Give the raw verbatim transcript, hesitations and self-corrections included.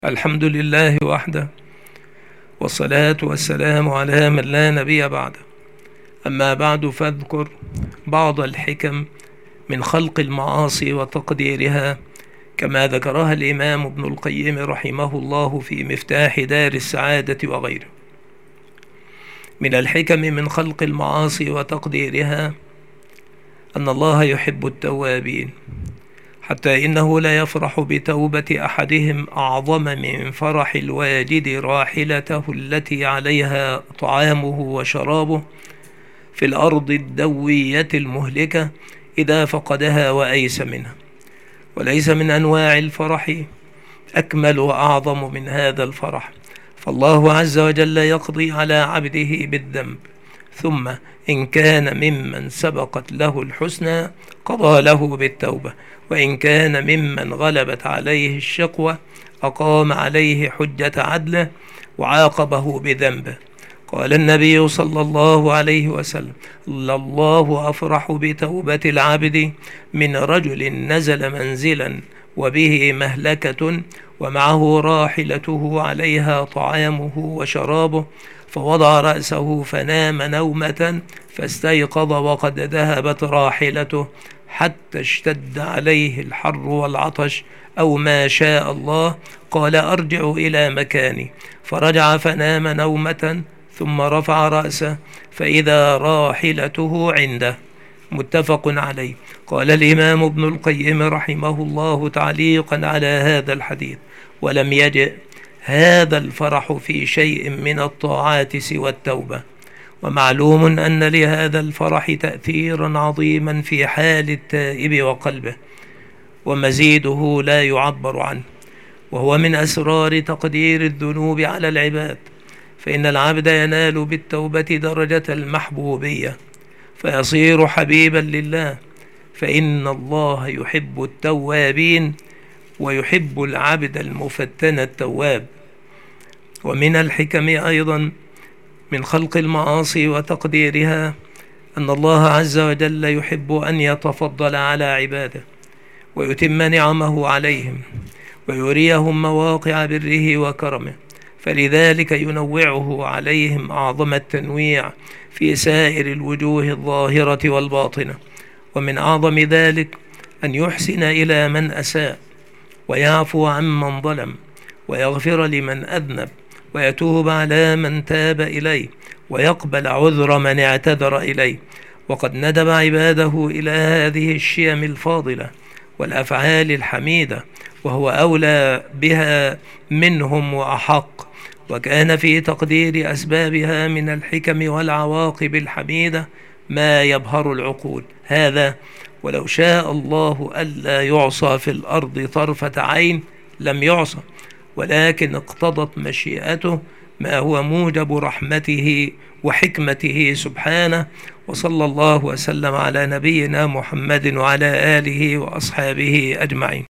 الحمد لله وحده، والصلاة والسلام على من لا نبي بعده. أما بعد، فاذكر بعض الحكم من خلق المعاصي وتقديرها كما ذكرها الإمام ابن القيم رحمه الله في مفتاح دار السعادة وغيره. من الحكم من خلق المعاصي وتقديرها أن الله يحب التوابين، حتى إنه لا يفرح بتوبة أحدهم أعظم من فرح الواجد راحلته التي عليها طعامه وشرابه في الأرض الدوية المهلكة إذا فقدها وأيس منها. وليس من أنواع الفرح أكمل وأعظم من هذا الفرح، فالله عز وجل يقضي على عبده بالذنب، ثم إن كان ممن سبقت له الحسنى قضى له بالتوبة، وإن كان ممن غلبت عليه الشقوة أقام عليه حجة عدله وعاقبه بذنبه. قال النبي صلى الله عليه وسلم: الله أفرح بتوبة العبد من رجل نزل منزلا وبه مهلكة ومعه راحلته عليها طعامه وشرابه، فوضع رأسه فنام نومة فاستيقظ وقد ذهبت راحلته حتى اشتد عليه الحر والعطش أو ما شاء الله، قال: أرجع إلى مكاني. فرجع فنام نومة ثم رفع رأسه فإذا راحلته عنده. متفق عليه. قال الإمام ابن القيم رحمه الله تعليقا على هذا الحديث: ولم يجئ هذا الفرح في شيء من الطاعات سوى التوبة. ومعلوم أن لهذا الفرح تأثيرا عظيما في حال التائب وقلبه، ومزيده لا يعبر عنه، وهو من أسرار تقدير الذنوب على العباد. فإن العبد ينال بالتوبة درجة المحبوبية فيصير حبيبا لله، فإن الله يحب التوابين ويحب العبد المفتن التواب. ومن الحكم أيضا من خلق المعاصي وتقديرها أن الله عز وجل يحب أن يتفضل على عباده ويتم نعمه عليهم ويريهم مواقع بره وكرمه، فلذلك ينوعه عليهم أعظم التنويع في سائر الوجوه الظاهرة والباطنة. ومن أعظم ذلك أن يحسن إلى من أساء، ويعفو عمن ظلم، ويغفر لمن أذنب، ويتوب على من تاب إليه، ويقبل عذر من اعتذر إليه. وقد ندب عباده إلى هذه الشيم الفاضلة والأفعال الحميدة، وهو أولى بها منهم وأحق. وكان في تقدير أسبابها من الحكم والعواقب الحميدة ما يبهر العقول. هذا ولو شاء الله ألا يعصى في الأرض طرفة عين لم يعصى، ولكن اقتضت مشيئته ما هو موجب رحمته وحكمته سبحانه. وصلى الله وسلم على نبينا محمد وعلى آله وأصحابه أجمعين.